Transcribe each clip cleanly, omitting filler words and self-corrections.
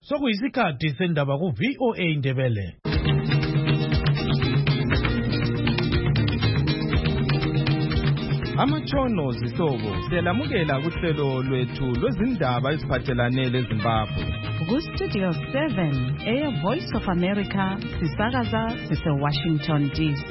Sokuyisikhathi sendaba ku VOA Indebele. Amatshono zihlobo siyalamukela kuhlelo lwethu lwezindaba eziphathelane leZimbabwe. Ku-Studio 7 Air Voice of America sisakaza sise-Washington DC.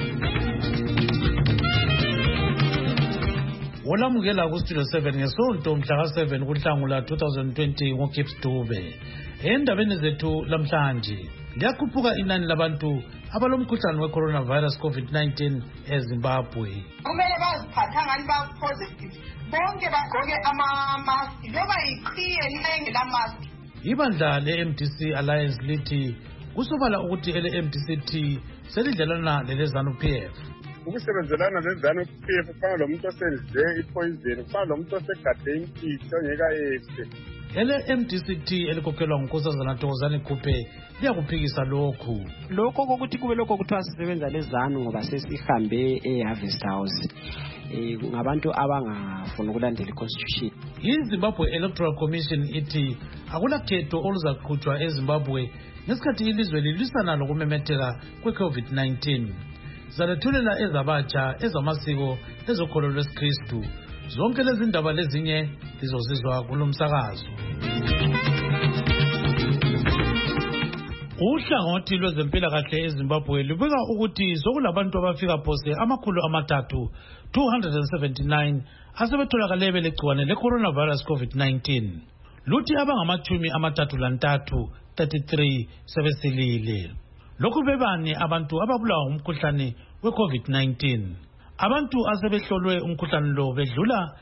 Olamukela ku-Studio 7 ngesonto mhla ka-7 kuNhlangula 2020 ngoGibbs Dube. Endabeni zethu lamhlanje liyakhuphuka inani labantu abalomkhuhlane we-coronavirus COVID-19 eZimbabwe. Kumele baziphatha ngani ba-positive. Bonke bagqoke ama-mask loba iqhiye lingela-mask. Ibandla le-MDC Alliance lithi kusobala ukuthi ele-MDC-T selidlelana lele-ZANU-PF. Ukusebenzelana le-ZANU-PF kufana lomuntu osedle ipoison, kufana lomuntu osegade imfihlo ongeka efe. Ele-MDC-T elikhokhelwa nguNkosazana Thokozani Khuphe liyakuphikisa lokhu. Lokho kokuthi kube lokho kuthiwa sisebenza leZANU ngoba sesihambe eHarvest House ngabantu abangafuna ukulandela iConstitution. IZimbabwe Electoral Commission ithi akulakhetho oluzaqhutshwa eZimbabwe ngesikhathi ilizwe lilwisana lokumemetheka kwe-COVID-19. Zalethulela ezabatsha, ezamasiko, ezokholo lwesikristu. Zonke lezi ndaba lezinye lizozizwa kulomsakazo. Uhlangothi lwezempilakahle eZimbabwe lubeka ukuthi sokulabantu abafika phose 279 asebetholakale belegciwane le-coronavirus COVID-19. Luthi abangama-33 sebesilile. Lokhu bebani abantu ababulawa umkhuhlane we-COVID-19. Abantu asebehlolwe umkhuhlane lo bedlula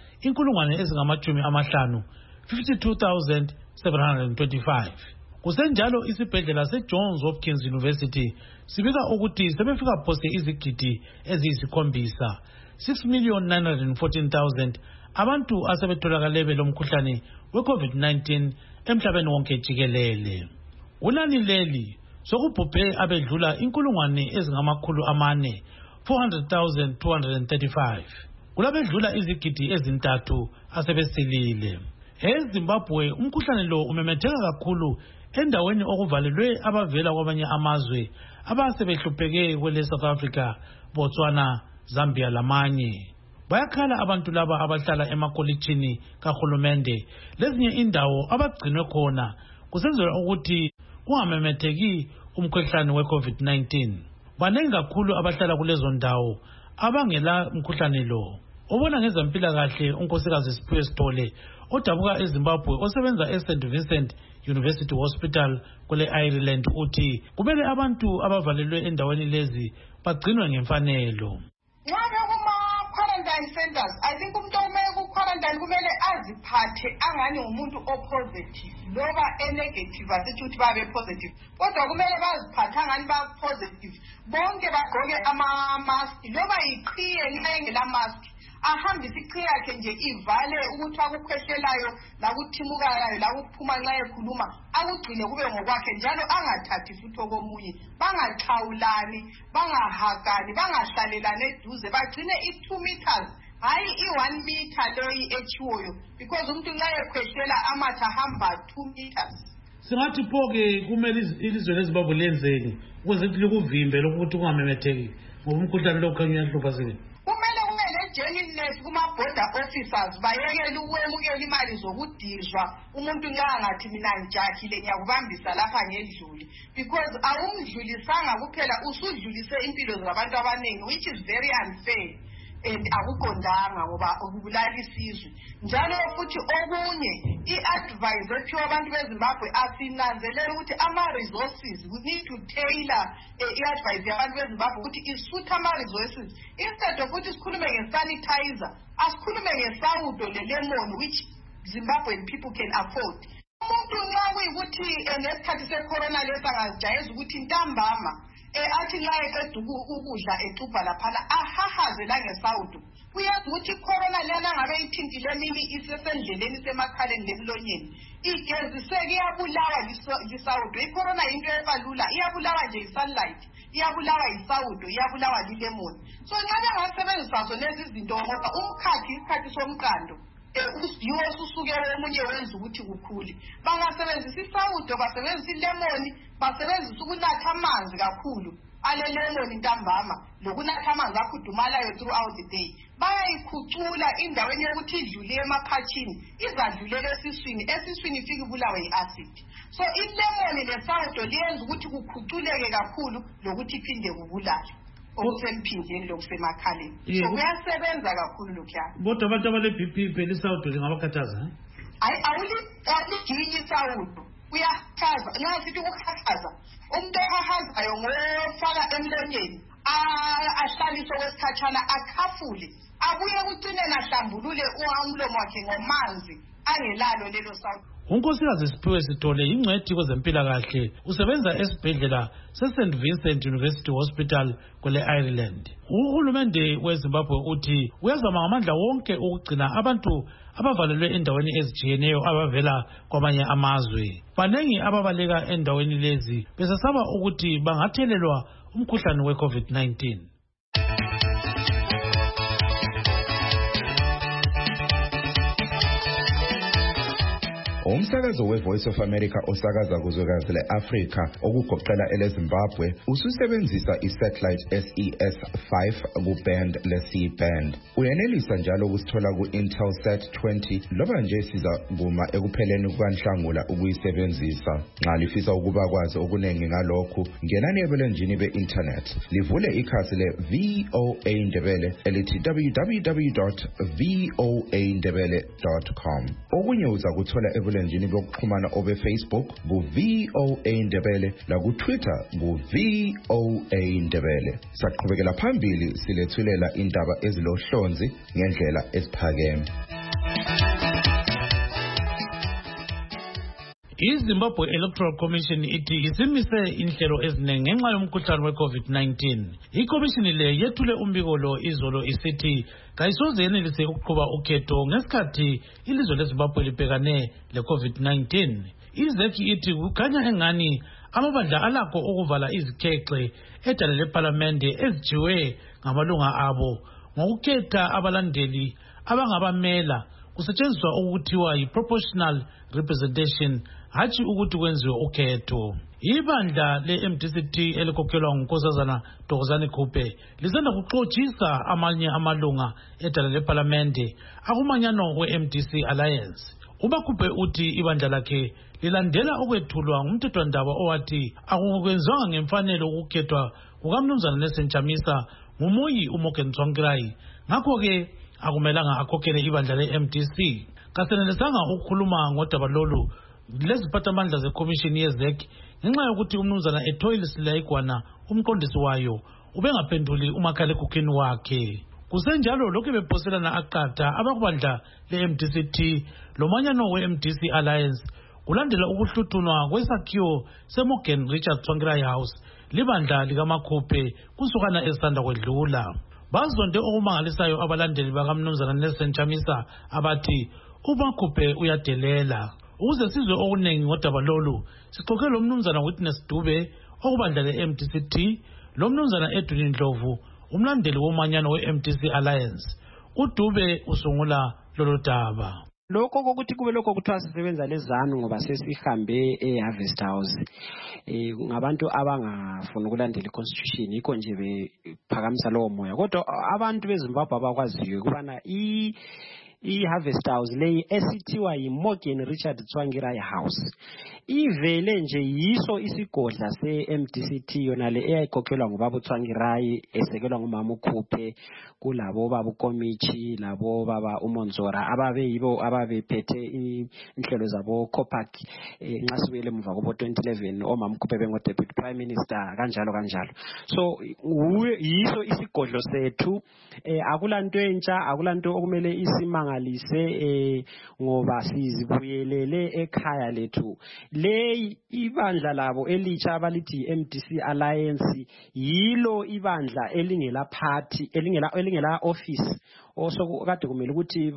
52,725. Kusenjalo isibhedlela seJohns Hopkins University sibika ukuthi sebefika phose izigidi eziyisi7 6,914,000 abantu asebetholakale belomkhuhlane we-COVID-19 emhlabeni wonke jikelele. Unani leli sokubhubhe abedlula 400,235. Kulabedlula izigidi ezintathu asebesilile. EZimbabwe umkhuhlane lo umemetheka kakhulu endaweni okuvalelwe abavela kwabanye amazwe abasebehlupheke kwele South Africa, Botswana, Zambia lamanye. Bayakhala abantu laba abahlala emakolitshini kahulumende lezinye indawo abagcinwe khona kusenzelwa ukuthi kungamemetheki umkhuhlane we-COVID-19. Banengi kakhulu abahlala kulezo ndawo abangela umkhuhlane lo. Obona ngezempilakahle unkosikazi Siphiwe Sithole odabuka eZimbabwe osebenza eSt Vincent University Hospital kule Ireland uthi kumele abantu abavalelwe endaweni lezi bagcinwe ngemfanelo. Quarantine centers, I think umuntu omele ku-quarantine kumele aziphathe angani umuntu o-positive loba e-negative asithi ukuthi babe positive, kodwa kumele baziphathe angani ba-positive. Bonke bagqoke ama-mask loba iqhiye lingela-mask, ahambise iqhiye yakhe nje ivale ukuthi akukhwehlelayo lakuthimukalayo lakuphuma nxa ekhuluma akugcine kube ngokwakhe, njalo angathathi futhi okomunye, bangaxhawulani, bangahagani, bangahlalelani eduze, bagcine i-2 meters hayi i-1 meter leyi echiwoyo, because umuntu nxa ekhwehlela amathe ahamba 2 meters. Singathi pho-ke kumele ilizwe leZimbabwe lenzeni ukuze likuvimbe lokuthi kungamemetheki ngoba umkhuhlane lo ukhanya uyahlupha sini? Kumele kube ne-genuineness kuma-border officers, bayekele ukwemukela imali zokudizwa umuntu nxa angathi mina ngijahile ngiyakubambisa lapha ngendluli, because awumdlulisanga kuphela usudlulise impilo zabantu abaningi, which is very unfair and akuqondanga ngoba ukubulala isizwe. Njalo futhi okunye i-advice ethiwa abantu beZimbabwe asinanzelele ukuthi ama-resources, we need to tailor i-advice yabantu beZimbabwe ukuthi isuthe ama-resources, instead of ukuthi sikhulume nge-sanitizer asikhulume ngesawudo le-lemon which Zimbabwean people can afford. Umuntu nxa kuyikuthi ngesikhathi se-corona lesi angazijayeza ukuthi ntambama athi nxa eqeda ukudla exubha laphana ahahaze langesawudo, uyazi ukuthi i-corona lena ngabe ithintile emini isesendleleni semakhaleni lemlonyeni igeziseke iyabulawa lisawudo. I-corona yinto ebalula, iyabulawa nje i-sunlight, iyabulawa isawudo, iyabulawa lilemoni. So nxa bengasebenzisa zonezi izinto ngoba umkhathi isikhathi somqando yiwo susukele omunye wenza ukuthi kukhule. Bangasebenzisa isawudo, basebenzisa ilemoni, basebenzisa ukunatha amanzi kakhulu. Ale lemoni ntambama lokunatha amanzi akhudumalayo throughout the day. Bayayikhucula indaweni yokuthi idlule emaphatshini, izadlulela esiswini ifike ibulawe yi-acid. So ilemoni nesawudo liyenza ukuthi kukhuculeke kakhulu lokuthi iphinde kubulale okusemphindeni lokusemakhaleni. So kuyasebenza kakhulu lokhuyana. Kodwa abantu abale-BP phela isawudo lingabakhathaza? Awulijinyi isawudo. Uyakhaza, nxa sithi ukukhaza, umuntu ohahazayo ngofaka emlonyeni, ahlaliswe kwesikhatshana, akhafule, abuye kucine nahlambulule umlomo wakhe ngomanzi angelalo lelo sawudo. uNkosikazi Siphiwe Sithole ingcwethi kwezempilakahle usebenza esibhedlela seSt Vincent University Hospital kwele Ireland. Uhulumende weZimbabwe uthi uyazama ngamandla wonke ukugcina abantu abavalelwe endaweni ezijiyeneyo abavela kwamanye amazwe. Banengi ababaleka endaweni lezi besasaba ukuthi bangathelelwa umkhuhlane we-COVID-19. Umsakazo we-Voice of America osakaza kuzwekazi le-Afrika okugoqela eleZimbabwe ususebenzisa i-satellite SES-5 ku-band le-C-band. Uyenelisa njalo ukusithola ku-Intelsat 20 loba nje siza kuma ekupheleni kukaNhlangula ukuyisebenzisa. Nxa lifisa ukuba kwazi okuningi ngalokhu, ngenani ebulenjini be-internet. Livule ikhasi le-VOA Ndebele elithi www.voandebele.com. Okunye uza kuthola ebulenjini bokuxhumana obe Facebook ku-VOA Ndebele laku-Twitter ku-VOA Ndebele. Saqhubekela phambili silethulela indaba ezilohlonzi ngendlela eziphakeme. iZimbabwe Electoral Commission ithi isimise inhlelo eziningi ngenxa yomkhuhlane we-COVID-19. Ikomishini le yethule umbiko lo izolo isithi kayisoze yenelise ukuqhuba ukhetho ngesikhathi ilizwe leZimbabwe libhekane le-COVID-19. Izeki ithi kukhanya engani amabandla alakho ukuvala izikhexe edale lePhalamende ezijiwe ngamalunga abo ngokukhetha abalandeli abangabamela kusetshenziswa okuthiwa yi-proportional representation, hatshi ukuthi kwenziwe ukhetho. Ibandla le-MDCT elikhokhelwa nguNkosazana Thokozani Khuphe lisanda kuxotshisa amanye amalunga edala lePhalamende akumanyano we-MDC Alliance. UBakhuphe uthi ibandla lakhe lilandela ukwethulwa ngumthethwandaba owathi akungokwenziwanga ngemfanelo ukukhethwa kukaMnumzana Nelson Chamisa nguMoyi uMorgan Tsvangirai, ngakho-ke akumelanga akhokhele ibandla le-MDC. Kasenelisanga ukukhuluma ngodaba lolu leziphathamandla zekomishini yezeki ngenxa yokuthi umnumzana Ethoyilisile Igwana umqondisi wayo ubengaphenduli umakhalekhukhwini wakhe. Kusenjalo lokhu bephoselana aqatha abakubandla le-MDCT lomanyano we-MDC Alliance kulandela ukuhluthunwa kwesakhiwo seMorgan Richard Tsvangirai House libandla likaMakhuphe kusukana esanda kwedlula. Bazonde okumangalisayo abalandeli bakaMnumzana Nelson Chamisa abathi uMakhuphe uyadelela. Ukuze sizwe okuningi ngodaba lolu sixoxe lo Mnumzana Witness Dube okubandla le-MDCT lo Mnumzana Edwin Ndlovu umlandeli womanyano we-MDC Alliance. uDube usungula lolu daba. Lokho kokuthi kube lokho kuthiwa sisebenza lezanu ngoba sesihambe eHarvest House ngabantu abangafuna ukulandela iconstitution yikho nje bephakamisa lowo moya. Kodwa abantu beZimbabwe abakwaziyo kubana iHarvest House leyi esithiwa yiMorgan Richard Tsvangirai House ivele nje yiso isigodla se-MDCT yona le eyayikhokhelwa ngubaba uTsvangirai esekelwa ngumama uKhuphe kulabo baba uKomichi labo baba uMonzora ababeyibo ababephethe inhlelo zabo COPAC nxa sibuyele emuva kubo 2011 omama uKhuphe bengo-deputy prime minister kanjalo. So yiso isigodlo sethu, akulanto entsha, akulanto okumele isimangalise ngoba sizibuyelele ekhaya lethu. Le ibandla labo elitsha abalithi MDC Alliance yilo ibandla elingela party elingela office osokade kumele ukuthi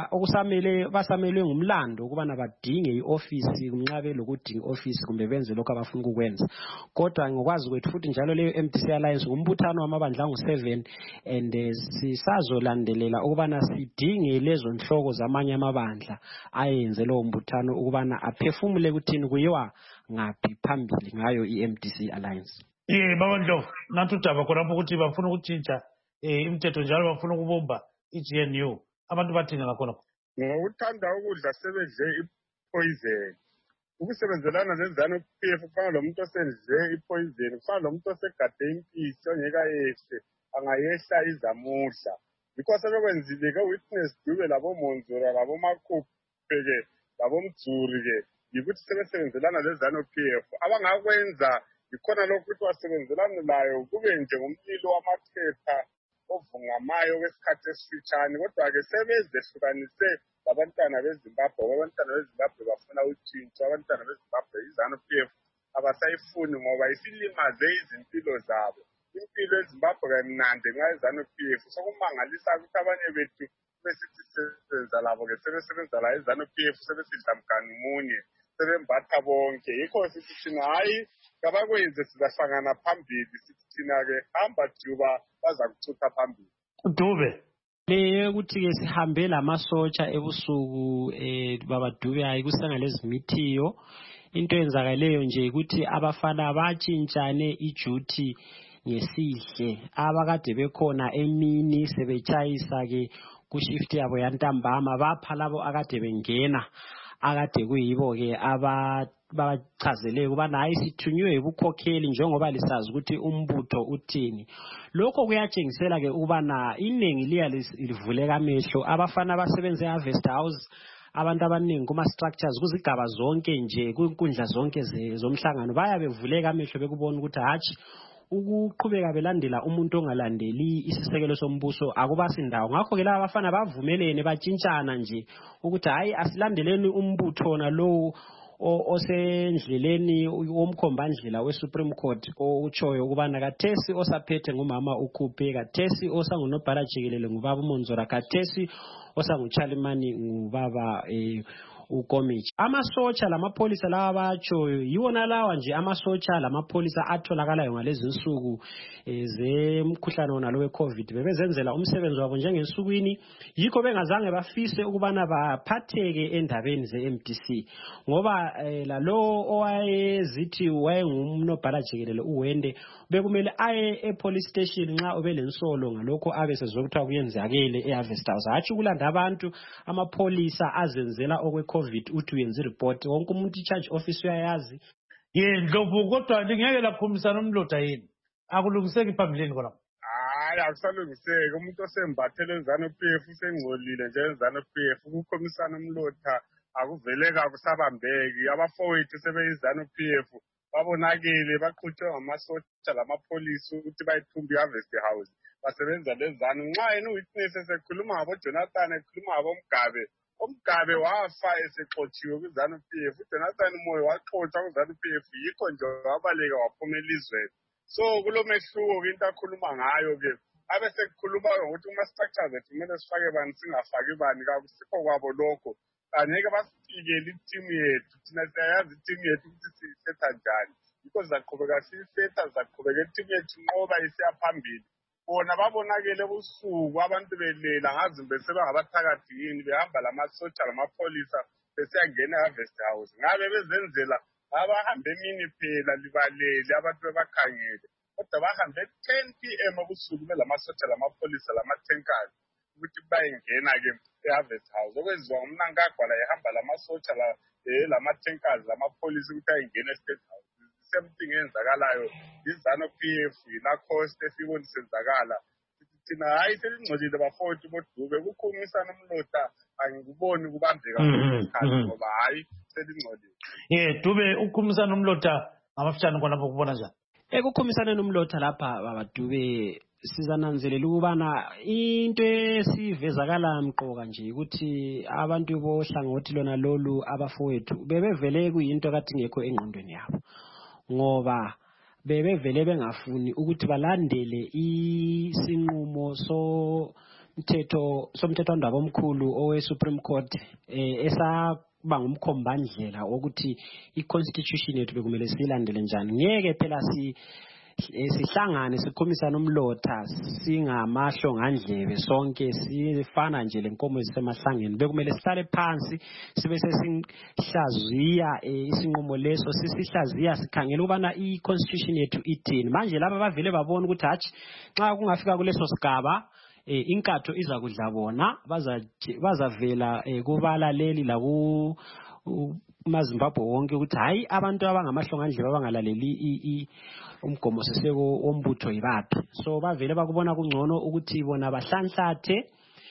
basamelwe ngumlando ukubana badinge i-office kunqabe lokudinga i-office kumbe benze lokho abafuna ukukwenza. Kodwa ngokwazi kwethu futhi njalo leyo MDC Alliance ngumbuthano wamabandla angu-7 and sisazolandelela ukubana sidinge lezo nhloko zamanye amabandla ayenze lowo mbuthano ukubana aphefumule kuthini kuyiwa ngaphi phambili ngayo i-MDC Alliance. Baba Ndlovu, nathi udaba khonapho ukuthi bafuna ukutshintsha imithetho njalo bafuna ukubumba i-GNU. Abantu bathini ngakhonapho? Ngokuthanda ukudla sebedle ipoison. Ukusebenzelana neZANU-PF kufana lomuntu osedle ipoison, kufana lomuntu osegade impisi ongeka yehle, angayehla izamuhla. Because sebekwenzile ke Witness Dube laboMonzora laboMaquphe-ke labomJuri-ke yikuthi sebesebenzelana neZANU-PF. Abangakwenza ikhona lokhu ukuthi wasebenzelana layo kube nje ngomlilo wamathepha ovungamayo wesikhathi esifitshane, kodwa-ke sebezehlukanise abantwana beZimbabwe. Abantwana beZimbabwe bafuna utshintsho. Abantwana beZimbabwe iZANU-PF abasayifuni ngoba isilimaze izimpilo zabo. Impilo eZimbabwe kamnandi nxa iZANU-PF. Sokumangalisa ukuthi abanye bethu besithi sebenza labo-ke sebesebenza la iZANU-PF sebesidla mganu munye sebembatha bonke. Yikho sithi thina hayi kabakwenze sizahlangana phambili. Sithi thina-ke hamba Juba baza kuthutha phambili. Dube. Le ukuthi-ke sihambe lamasotsha ebusuku Baba Dube hayi kusengalezimitiyo. Into enzakaleyo nje ukuthi abafana batshintshane iduty ngesihle. Abakade bekhona emini sebetshayisa-ke ku-shift yabo yantambama bapha labo akade bengena akade kuyibo-ke babachazele ukubana hayi sithunywe ubukhokheli njengoba lisazi ukuthi umbutho uthini. Lokho kuyatshengisela-ke ukubana iningi liya livuleka amehlo. Abafana abasebenza eHarvest House, abantu abaningi kuma-structures kuzigaba zonke nje kwinkundla zonke zomhlangano bayabevuleka amehlo bekubona ukuthi hatshi ukuqhubeka belandela umuntu ongalandeli isisekelo sombuso akubasindawo. Ngakho-ke laba abafana bavumelene batshintshana nje ukuthi hayi asilandeleni umbutho nalowo osendleleni womkhombandlela we-Supreme Court otshoyo ukubana kathesi osaphethe ngumama uKhuphe, kathesi osangunobhala jikelele ngubaba uMonzora, kathesi osanguChalimani ngubaba uKomichi. Amasotsha lamapholisa lawa batshoyo yiwona lawa nje amasotsha lamapholisa atholakalayo ngalezi insuku zemkhuhlane wonalo we-COVID. Bebezenzela umsebenzi wabo njengensukwini, yikho bengazange bafise ukubana baphatheke endabeni ze-MDC ngoba lalo owayezithi wayengumnobhala jikelele uWende bekumele aye epolice station nxa obelensolo ngalokho abesezokuthiwa kuyenzakele eHarvest House. Hatshi kulanda abantu amapholisa azenzela okwe-COVID uthi uyenza ireport wonke umuntu i-charge office uyayazi. Ndlovu, kodwa lingeke lakhomisana umlotha yini? Akulungiseki phambilini khona? Hayi akusalungiseki. Umuntu osembathele iZANU-PF usengcolile nje iZANU-PF. Ukukhomisana umlotha akuveleka akusabambeki. Abafowethu sebeyiZANU-PF babonakele baqhutshwe ngamasotsha lamapholisa ukuthi bayithumbe iHarvest House. Basebenza leZANU. Nxa yena uWitness esekhuluma ngaboJonathan ekhuluma ngabomgabe, umgabe wafa esexotshiwe kwiZANU-PF. uJonathan Moyo waxotshwa kwiZANU-PF yikho nje wabaleka waphuma elizweni. So kulomehluko into akhuluma ngayo-ke abesekukhuluma ngokuthi kuma-structures ethu kumele sifake bani singafaki bani kakusikho kwabo lokho. Angeke basifikele itimu yethu, thina siyayazi itimu yethu ukuthi siyisetha njani. Yikho sizaqhubeka siyisetha, sizaqhubeka itimu yethu nqoba isiya phambili. Bona babonakele ebusuku abantu belela ngazi besebangabathakathi yini behamba lamasotsha lamapholisa besiyangena eHarvest House. Ngabe bezenzela abahambe emini phela libalele abantu bebakhangele, kodwa bahambe 10 PM ebusuku belamasotsha lamapholisa lamathenkasi ukuthi bayengena-ke eHarvest House. Okwenziwa ngumnankagwa la ehamba lamasotsha lamathenkasi lamapholisa ukuthi ayengena eState House. Same thing eyenzakalayo iZANU-PF naKhosti esiboni senzakala. Thina hayi selingcolile bafowethu boDube, ukukhumisana umlotha angikuboni kubambeka isikhathi ngoba hayi selingcolile. Dube, ukukhumisana umlotha ngamafitshane khonapho kubona njani? Ekukhumisaneni umlotha lapha Baba Dube sizananzelela ukubana into esivezakala mqoka nje ukuthi abantu bohlangothi lona lolu abafowethu bebevele kuyinto kade ingekho engqondweni yabo, ngoba bebevele bengafuni ukuthi balandele isinqumo somthethwandaba omkhulu owe Supreme Court esaba ngumkhombandlela ukuthi i-constitution yethu bekumele silandele njani. Ngeke phela sihlangane sikhomisana umlotha singamahlongandlebe sonke sifana nje lenkomo ezisemahlangeni. Bekumele sihlale phansi sibe sesihlaziya isinqumo leso, sisihlaziya sikhangela ukubana i-constitution yethu ithini. Manje laba bavele babona ukuthi hatshi xa kungafika kuleso sigaba inkatho iza kudla bona, bazavela kubalaleli la maZimbabwe wonke ukuthi hayi abantu abangamahlongandlebe abangalaleli umgomo siseko wombutho yibaphi. So bavele bakubona kungcono ukuthi bona bahlanhlathe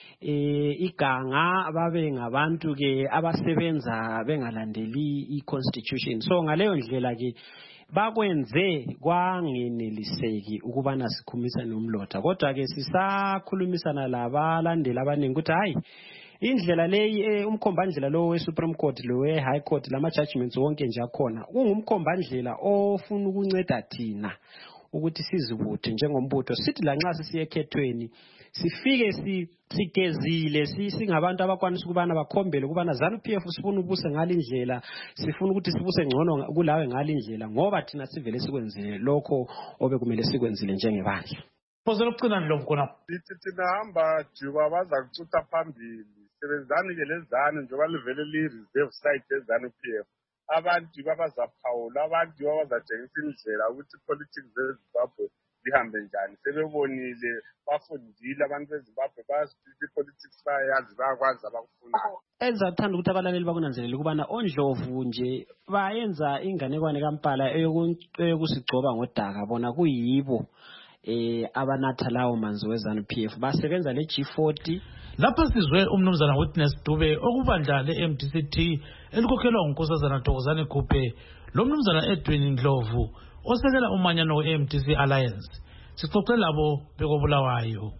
iganga babe ngabantu ke abasebenza bengalandeli i-constitution. So ngaleyo ndlela ke bakwenze kwangeneliseki ukubana sikhumisane nomlotha, kodwa ke sisakhulumisana labalandeli abaningi ukuthi hayi indlela leyi umkhombandlela lo we-Supreme Court lo we-High Court lama judgments wonke nje akhona ungumkhombandlela ofuna ukunceda thina ukuthi sizibuthe njengombutho, sithi la nxa sisiye ekhethweni sifike sigezile singabantu abakwanisa ukubana bakhombele ukubana ZANU-PF sifuna ubuse ngalindlela, sifuna ukuthi sibuse ngcono kulawe ngalindlela ngoba thina sivele sikwenzile lokho obekumele sikwenzile njengebandla. Phozela ukucina ndlovu khona lithi thina hamba juba baza kucutha phambili, sebenzani ke lezanu njengoba livele li-reserve site ye-ZANU-PF. Abantu babazaphawula, abantu babazatshengisa indlela ukuthi politics zeZimbabwe lihambe njani. Sebebonile, bafundile abantu beZimbabwe, bayasiphica i-politics, bayayazi, bayakwazi abakufunayo. Ezathanda ukuthi abalaleli bakunanzelele ukubana oNdlovu nje bayenza inganekwane kaMpala eyokusigcoba ngodaka, bona kuyibo abanatha lawo manzi we-ZANU-PF basebenza le-G40. Lapha sizwe umnumzana Witness Dube okubandla le-MDCT elikhokhelwa nguNkosazana Thokozani Khuphe lo mnumzana Edwin Ndlovu osekela umanyano we-MDC Alliance. Sixoxe labo bekobulawayo.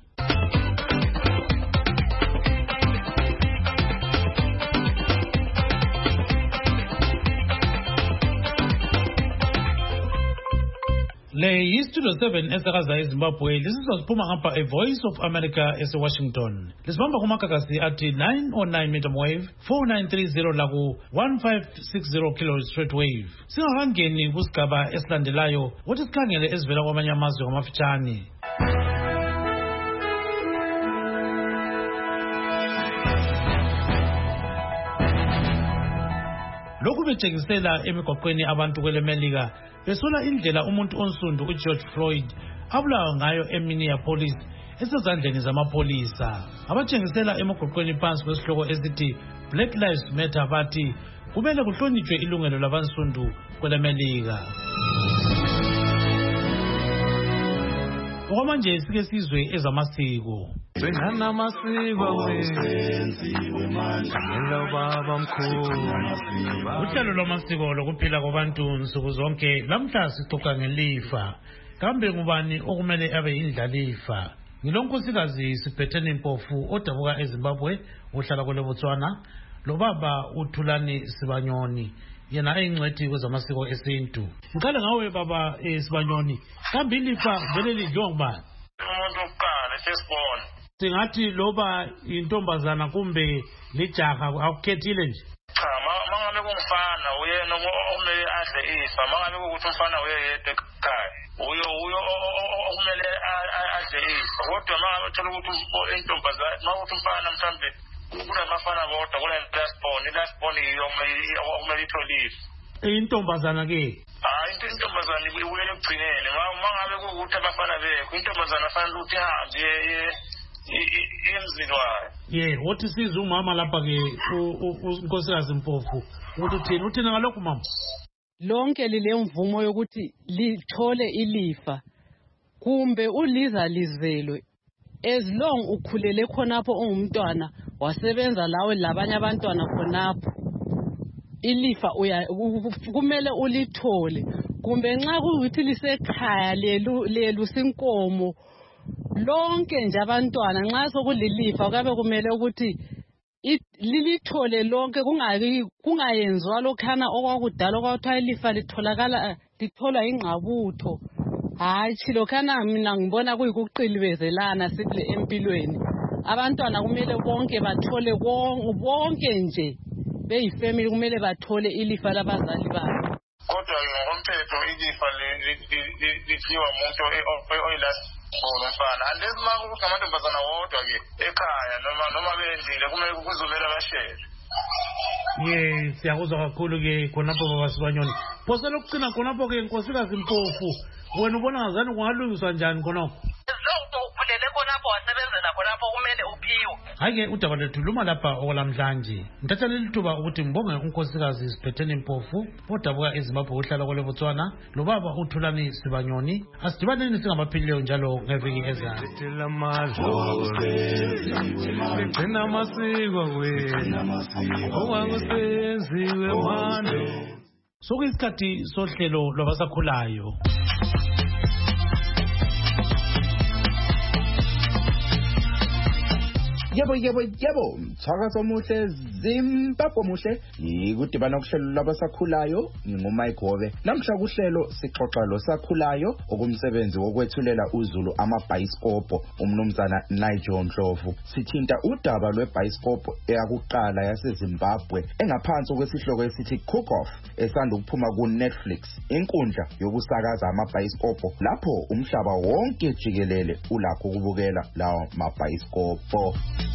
Le yistudio 7 esakaza eZimbabwe lisizosiphuma ngapha Voice of America eseWashington. Lisibamba kumakakasi athi 909 medium wave 4930 laku 1560 kilohertz straight wave. Singakangeni kusigaba esilandelayo ukuthi sikhangele ezivela kwamanye amazwe ngamafitshane. Lokhu betshengisela emigwaqweni abantu kwelemelika besola indlela umuntu onsundu uGeorge Floyd abulawa ngayo eMinneapolis esezandleni zamapholisa. Abatshengisela emigwaqweni phansi kwesihloko esithi Black Lives Matter bathi kumele kuhlonitshwe ilungelo labansundu kwelemelika. Okwamanje sike sizwe ezamasiko. Bengana masiko wenziwe manje baba mkhulu. Uhlelo lwamasiko lokuphila kwabantu nsuku zonke lamhla sixoxa ngelifa. Kambe ngubani okumele abe indlalifa? Ngilonkosikazi Sibhetheni Mpofu odabuka eZimbabwe uhlala kule Botswana, lo baba uThulani Sibanyoni yena eyingcwethi kwezamasiko esintu. Ngicela ngawe baba Sibanyoni, kambe ilifa vele lidliwa ngubani? Umuntu oqala firstborn. Singathi loba intombazana kumbe lijaha akukhethile nje. Cha, mangabe kungumfana uyena omele adle ifa, mangabe ukuthi umfana uyedwa ekhaya uyo okumele adle ifa. Kodwa mangabe uthola ukuthi intombazana mawuthi umfana mhlambe kunamafana kodwa lastborn iyo okumele itholise. Intombazana ke intombazana ibuye ekugcineni mangabe ukuthi abafana bekho intombazana afanele ukuthi ihambe emzini wayo. Wothi siza umama lapha ke unkosikazi Mpofu ukuthi uthina ngalokho mama. Lonke lile mvumo yokuthi lithole ilifa kumbe uliza lizelwe as long ukhulele khonapho ungumntwana wasebenza lawe labanye abantwana khonapho ilifa kumele ulithole. Kumbe nxa kuyikuthi lisekhaya lelu sinkomo lonke nje abantwana nxa sokulilifa kabe kumele ukuthi lilithole lonke kungayenzwa lokhana okwakudala okwakuthiwa ilifa litholwa ingqabutho. Hayi lokhana mina ngibona kuyikuqilibezelana sithi empilweni. abantwana kumele bonke bathole bonke nje beyifamily kumele bathole ilifa labazali babo. Kodwa ngokomthetho ilifa lithiwa umuntu oyilasikhona unless uma kungamantombazana wodwa ke ekhaya noma bendile kumele kuzomela bashele. Siyakuzwa kakhulu ke khonapho baba Sibanyoni. Phose lokugcina khonapho ke Nkosikazi Mpofu, wena ubona ngazani kungalungiswa njani khonapho? Uphulele khonapho wasebenzela khonapho kumele uphiwe. Hayi ke udaba lethu luma lapha okwalamhlanje. Ngithatha leli thuba ukuthi ngibonge uNkosikazi Sibhetheni Mpofu, odabuka eZimbabwe uhlala kwele Botswana, lo baba uThulani Sibanyoni. Asidibaneni singabaphilileyo njalo ngeviki ezayo. Gcina amasiko wena, owakusenziwe manje. Sokuyisikhathi sohlelo lwabasakhulayo. Yebo, mthakazo omuhle, Zimbabwe muhle. Ikudibana kuhlelo labasakhulayo, nginguMike Gobe. Namhla kuhlelo sixoxa losakhulayo okumsebenzi wokwethulela uZulu amabhayiskopo, umnumzana Nigel Ndlovu. Sithinta udaba lwebhayiskopo eyakuqala yaseZimbabwe engaphansi kwesihloko esithi Cook Off, esanda ukuphuma ku-Netflix, inkundla yokusakaza amabhayiskopo lapho umhlaba wonke jikelele ulakho ukubukela lawo mabhayiskopo.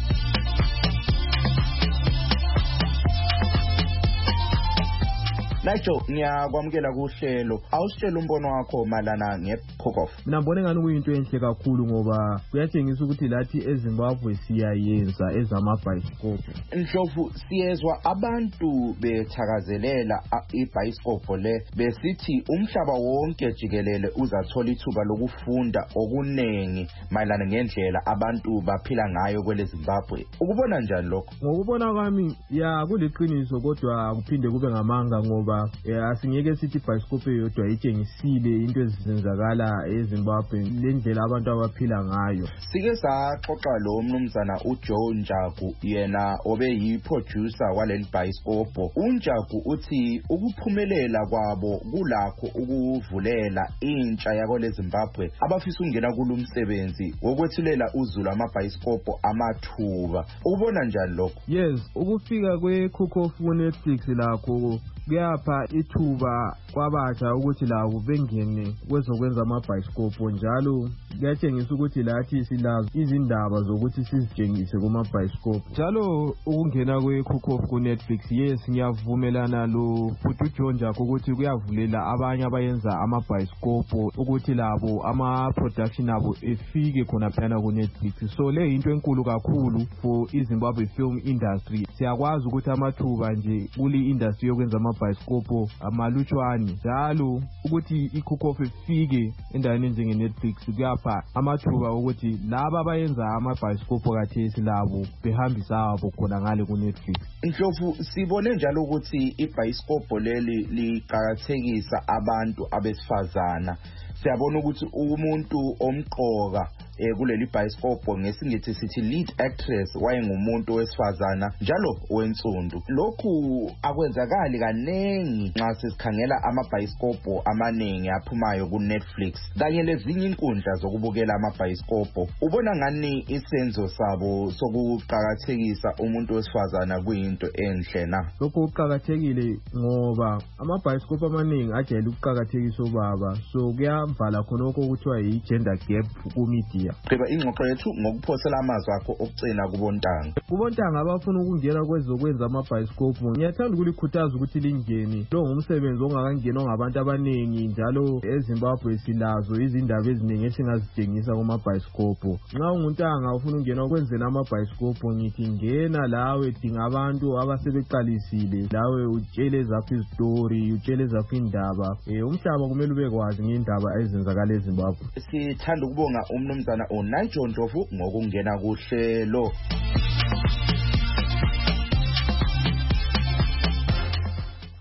Nigel, ngiyakwamukela kuhlelo. Awusitshela umbono wakho malana ngeCook Off. Mina ngibona ngani kuyinto enhle kakhulu ngoba kuyatshengisa ukuthi lathi eZimbabwe siyayenza ezamabhayiskopo. Ndlovu, siyezwa abantu bethakazelela ibhayiskopo le besithi umhlaba wonke jikelele uzathola ithuba lokufunda okunengi mayelana ngendlela abantu baphila ngayo kwele Zimbabwe. Ukubona njani lokho? Ngokubona kwami kuliqiniso kodwa kuphinde kube ngamanga ngoba asingeke sithi ibhayiskopo yodwa itshengisile into ezenzakala eZimbabwe lendlela abantu abaphila ngayo. Sike saxoxa lo mnumzana uJoe Njagu, yena obeyi-producer waleli bhayiskopo. uNjagu uthi ukuphumelela kwabo kulakho ukuvulela intsha yakole Zimbabwe abafisa ukungena kulumsebenzi wokwethulela uZulu amabhayiskopo amathuba. Ubona njani lokho? Yes, ukufika kweCook Off ku-Netflix lakho kuyapha ithuba kwabasha ukuthi labo bengene kwezokwenza amabhayiskopo, njalo kuyatshengisa ukuthi lathi silazo izindaba zokuthi sizitshengise kumabhayiskopo. Njalo ukungena kweCook Off ku-Netflix, yes, ngiyavumelana lo futhi uJoe Njagu ukuthi kuyavulela abanye abayenza amabhayiskopo ukuthi labo ama-production abo efike khona phana ku-Netflix. So le into enkulu kakhulu for iZimbabwe film industry. Siyakwazi ukuthi amathuba nje kuli industry yokwenza amabhayiskopo amalutshwane, njalo ukuthi iCook Off ifike endaweni njenge-Netflix kuyapha amathuba ukuthi laba abayenza amabhayiskopo kathesi labo behambisa abo khona ngale ku-Netflix. Ndlovu, sibone njalo ukuthi ibhayiskopo leli liqakathekisa abantu abesifazana. Siyabona ukuthi umuntu omqoka kuleli bhayiskopo ngesingithi sithi lead actress wayengumuntu wesifazana njalo wensundu. Lokhu akwenzakali kanengi nxa sesikhangela amabhayiskopo amaningi aphumayo ku-Netflix kanye lezinye inkundla zokubukela amabhayiskopo. Ubona ngani isenzo sabo sokuqakathekisa umuntu wesifazana kuyinto enhle na? Lokhu kuqakathekile ngoba amabhayiskopo amaningi ajayele ukuqakathekisa obaba, so kuyavala khonokho okuthiwa yi-gender gap ku-media. Qhiba ingxoxo yethu ngokuphosela amazwi akho okucina kubontanga. Kubontanga abafuna ukungena kwezokwenza amabhayiskopo, ngiyathanda ukulikhuthaza ukuthi lingene. Lo ngumsebenzi ongakangenwa ngabantu abaningi, njalo eZimbabwe silazo izindaba eziningi esingazitshengisa kumabhayiskopo. Nxa unguntanga ufuna ukungena kwenzela amabhayiskopo, ngithi ngena lawe, dinga abantu abasebeqalisile, lawe utshele zakho izitori, utshele zakho indaba. Umhlaba kumele ubekwazi ngendaba ezenzakala eZimbabwe. Sithanda ukubonga umnumzana uNigel Ndlovu ngokungena kuhlelo.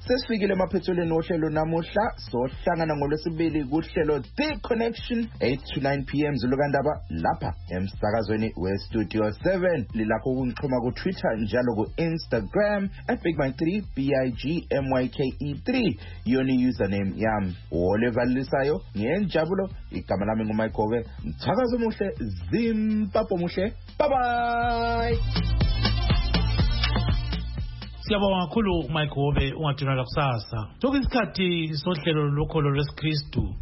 sesifikile emaphethelweni ohlelo namuhla sohlangana ngolwesibili kuhlelo The Connection 8 to 9 p.m. Zilokandaba lapha emsakazweni weStudio 7 lilakho ukungixhuma ku Twitter njalo ku Instagram @BigMike3 BIGMYKE3 yoni username yami olevalisayo ngenjabulo igama lami nguMike Hove mthakazo muhle zimpapho muhle bye bye. Siyabonga kakhulu Mike Hove ungadinwa kusasa. Lokhu isikhathi sohlelo lokholo lweSkristu.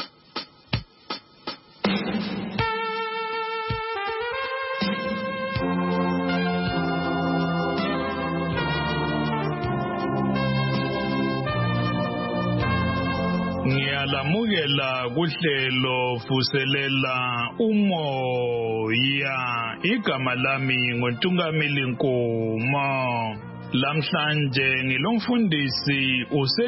Ngiyalamukela kuhlelo vuselela umoya igama lami ngoNtungamili Nkomo. Lamhlanje ngilomfundisi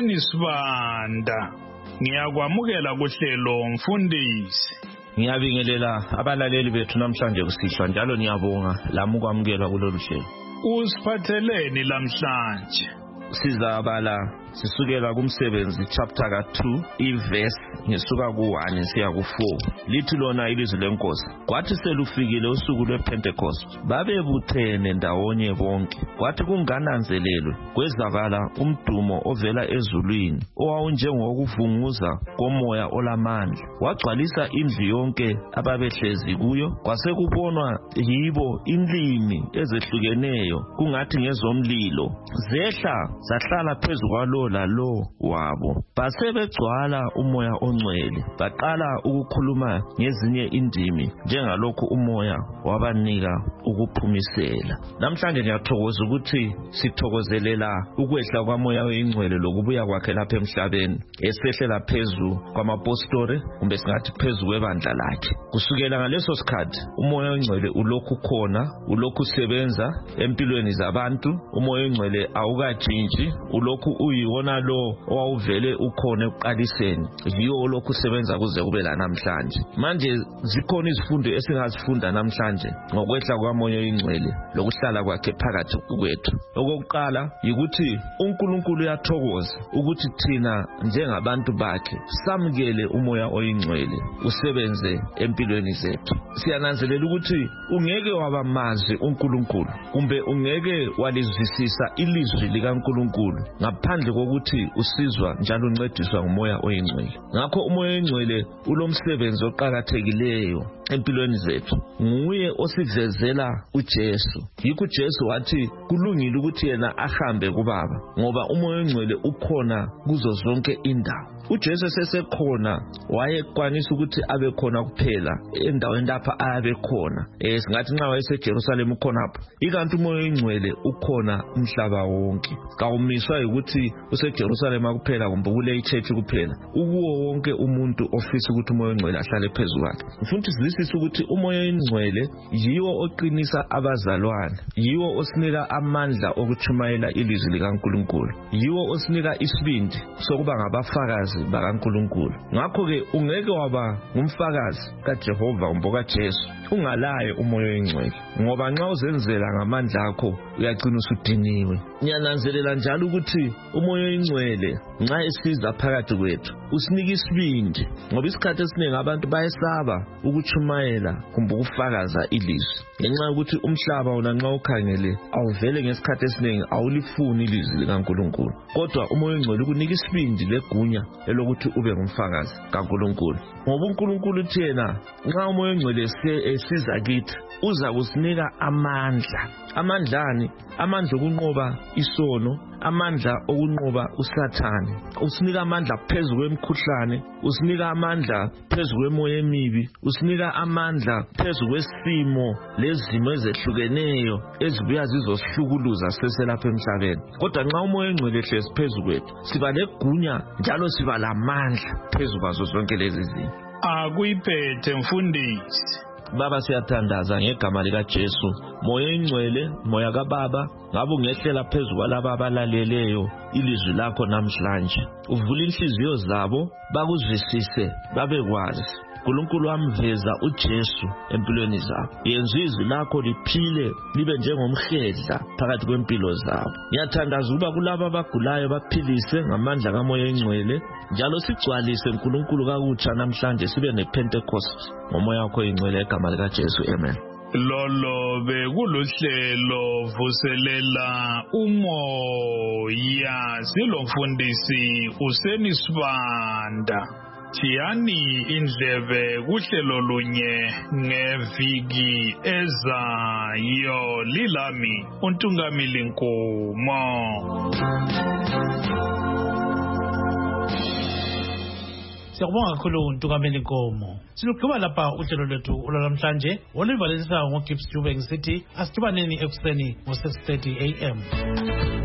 uSenisibanda. Ngiyakwamukela kuhlelo mfundisi. Ngiyabingelela abalaleli bethu namhlanje kusihlwa njalo ngiyabonga lamukwamukelwa kulolu hlelo. Usiphatheleni lamhlanje? Sizabala sisukela kumsebenzi chapter ka2 iverse ngisuka ku1 siya ku4 lithi lona ilizwi lenkosi kwathi selufikile usuku lwePentecost babebuthene ndawonye bonke kwathi kungananzelelwe kwezakala umdumo ovela ezulwini owawunjengokuvunguza komoya olamandla wagcwalisa indlu yonke ababehlezi kuyo kwasekubonwa yibo inlimi ezehlukeneyo kungathi ngezomlilo zehla zahlala phezu kwalo lalo wabo basebegcwala umoya ongcwele baqala ukukhuluma ngezinye indimi njengalokho umoya wabanika ukuphumisela. Namhlanje ngiyathokoza ukuthi sithokozelela ukwehla kwamoya oyingcwele lokubuya kwakhe lapha emhlabeni esehlela phezu kwamapostoli kumbe singathi phezu kwebandla lakhe. Kusukela ngaleso sikhathi umoya oyingcwele ulokhu khona ulokhu sebenza empilweni zabantu. Umoya oyingcwele awukatshintshi ulokhu uyiwona lo owawuvele ukhona ekuqaliseni yiwo lokhu sebenza kuze kube la namhlanje. Manje zikhona izifundo esingazifunda namhlanje ngokwehla kwamoya oyingcwele lokuhlala kwakhe phakathi kwethu. Okokuqala yikuthi uNkulunkulu uyathokoza ukuthi thina njengabantu bakhe samukele umoya oyingcwele usebenze empilweni zethu. Siyananzelela ukuthi ungeke wabamazi uNkulunkulu kumbe ungeke walizwisisa ilizwi likaNkulunkulu ngaphandle kokuthi usizwa njalo uncediswa ngumoya oyingcwele. Ngakho umoya oyingcwele ulomsebenzi oqhakathekileyo empilweni zethu. Nguye osivezela uJesu. Yikho uJesu wathi kulungile ukuthi yena ahambe kuBaba ngoba umoya oyingcwele ukhona kuzo zonke indawo. uJesu sesekhona wayekwanisa ukuthi abe khona kuphela endaweni lapha ayabe khona. Singathi nxa wayeseJerusalem ukhonapho. Ikanti umoya oyingcwele ukhona umhlaba wonke. Kawumiswa ukuthi useJerusalem kuphela kumbe kule ichurch kuphela. Ukuwo wonke umuntu ofisa ukuthi umoya oyingcwele ahlale phezulu kwakhe. Ngifuna sizwisise ukuthi umoya oyingcwele yiwo oqinisa abazalwane. Yiwo osinika amandla okuchumayela ilizwi likaNkulunkulu. Yiwo osinika isibindi sokuba ngabafakazi bakaNkulunkulu. Ngakho ke ungeke waba ngumfakazi kaJehova kumbe kaJesu ungalaye umoya oyingcwele ngoba nxa uzenzela ngamandla akho uyagcina usudiniwe. Ngiyananzelela njalo ukuthi umoya oyingcwele nxa esiza phakathi kwethu usinika isibindi ngoba isikhathi esiningi abantu bayesaba ukuchumayela kumbe ukufakaza ilizwi ngenxa yokuthi umhlaba wona nxa ukhangele awuvele ngesikhathi esiningi awulifuni ilizwi likaNkulunkulu. Kodwa umoya oyingcwele ukunika isibindi legunya elokuthi ube ngumfakazi kaNkulunkulu ngoba uNkulunkulu thina nxa umoya oyingcwele esiza kithi uza kusinika amandla. Amandlani? Amandla okunqoba isono, amandla okunqoba uSathane, usinika amandla phezu kwemikhuhlane, usinika amandla phezu kwemoya emibi, usinika amandla phezu kwesimo lezimo ezehlukeneyo ezibuya zizosihlukuluza seselapha emhlabeni. Kodwa nxa umoya oyingcwele ehlezi phezu kwethu siba legunya njalo siba lamandla phezu kwazo zonke lezi zinto. Akuyiphethe mfundisi. Baba siyathandaza ngegama likaJesu. Moya oyingcwele, moya kaBaba, ngabe ungehlela phezu kwalabo abalaleleyo ilizwi lakho namhlanje. Uvula inhliziyo zabo bakuzwisise babekwazi uNkulunkulu wamveza uJesu empilweni zabo. Yenza izwi lakho liphile libe njengomhedla phakathi kwempilo zabo. Ngiyathandaza ukuba kulabo abagulayo baphilise ngamandla kaMoya Engcwele, njalo sigcwalise uNkulunkulu kakutsha namhlanje sibe nePentecost ngoMoya wakho Engcwele egama likaJesu. Amen. Lolo bekuluhlelo vuselela umoya silomfundisi Useni Sibanda. Thiyani indlebe kuhlelo lunye ngeviki ezayo. Lilami uNtungamili Nkomo. Siyabonga kakhulu uNtungameli Nkomo. Silugqiba lapha uhlelo lwethu olwamhlanje oluvalisa ngoGibbs Jube ngisithi asidibaneni ekuseni ngo 6:30 AM.